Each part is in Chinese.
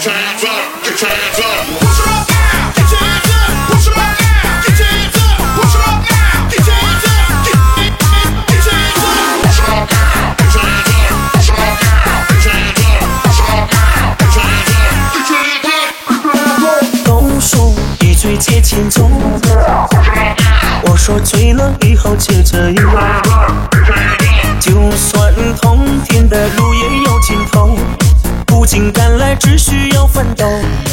接前奏，我说醉了以后接着游，就算通天的路也有尽头，苦尽甘来只需要奋斗，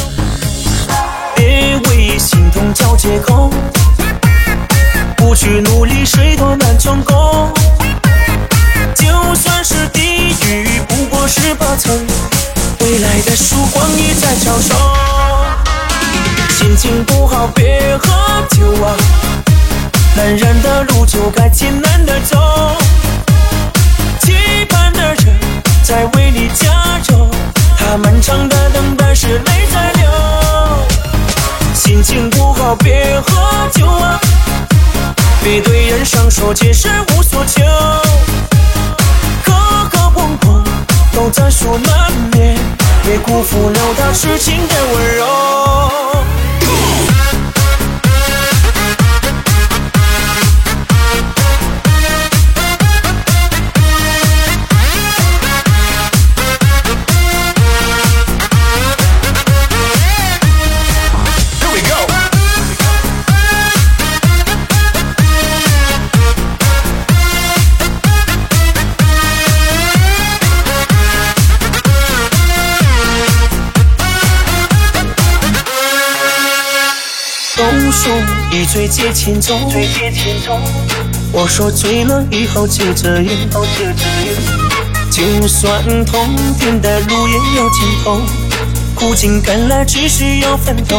别为心痛找借口，不去努力谁都难成功，就算是地狱不过18层，未来的曙光也在招手。心情不好别喝酒啊，男人的路就该艰难的走，期盼的人在为你加油，他漫长的等待是泪在流。心情不好别喝酒啊，别对人上说解释无所求，磕磕碰碰都在所难免，别辜负了他痴情的温柔。都说一醉解千愁，我说醉了以后接着游，就算通天的路也有尽头，苦尽甘来只需要奋斗，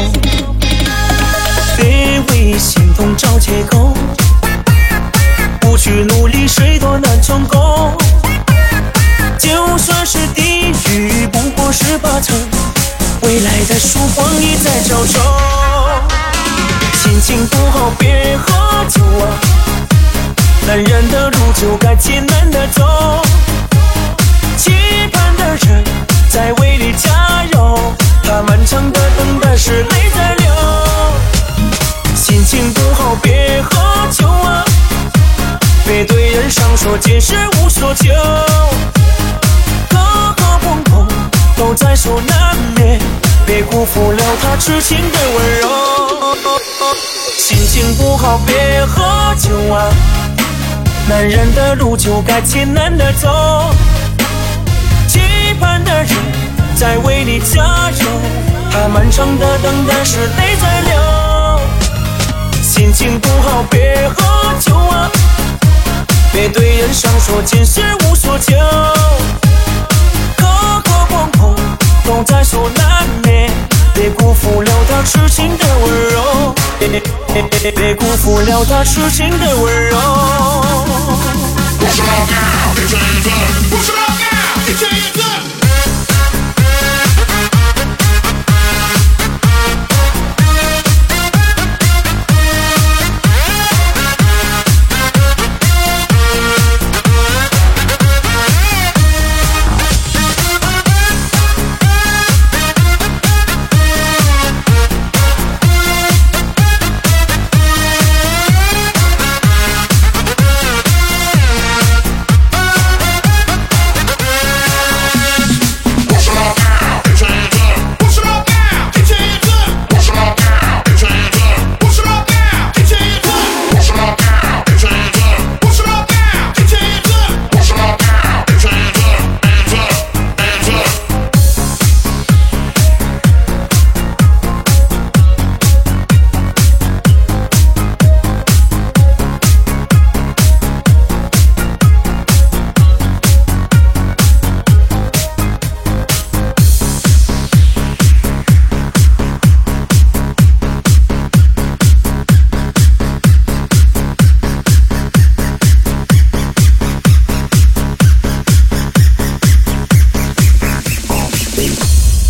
别为心痛找借口，不去努力谁都难成功，就算是地狱不过18层，未来的曙光也在招手。心情不好别喝酒啊，男人的路就该艰难的走，期盼的人在为你加油，他漫长的等待是泪在流。心情不好别喝酒啊，别对人上说解释无所求，磕磕碰碰都在所难免，别辜负了他痴情的温柔。心情不好别喝酒啊，男人的路就该艰难的走，期盼的人在为你加油，他漫长的等待是泪在流。心情不好别喝酒啊，别对人上说解释无所求，磕磕碰碰都在所难免，别辜负了他痴情的温柔，别辜负了他痴情的温柔。Push it up now, get your hands up. Push it up now, get your hands up.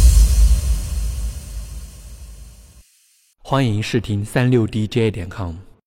欢迎试听36DJ.com。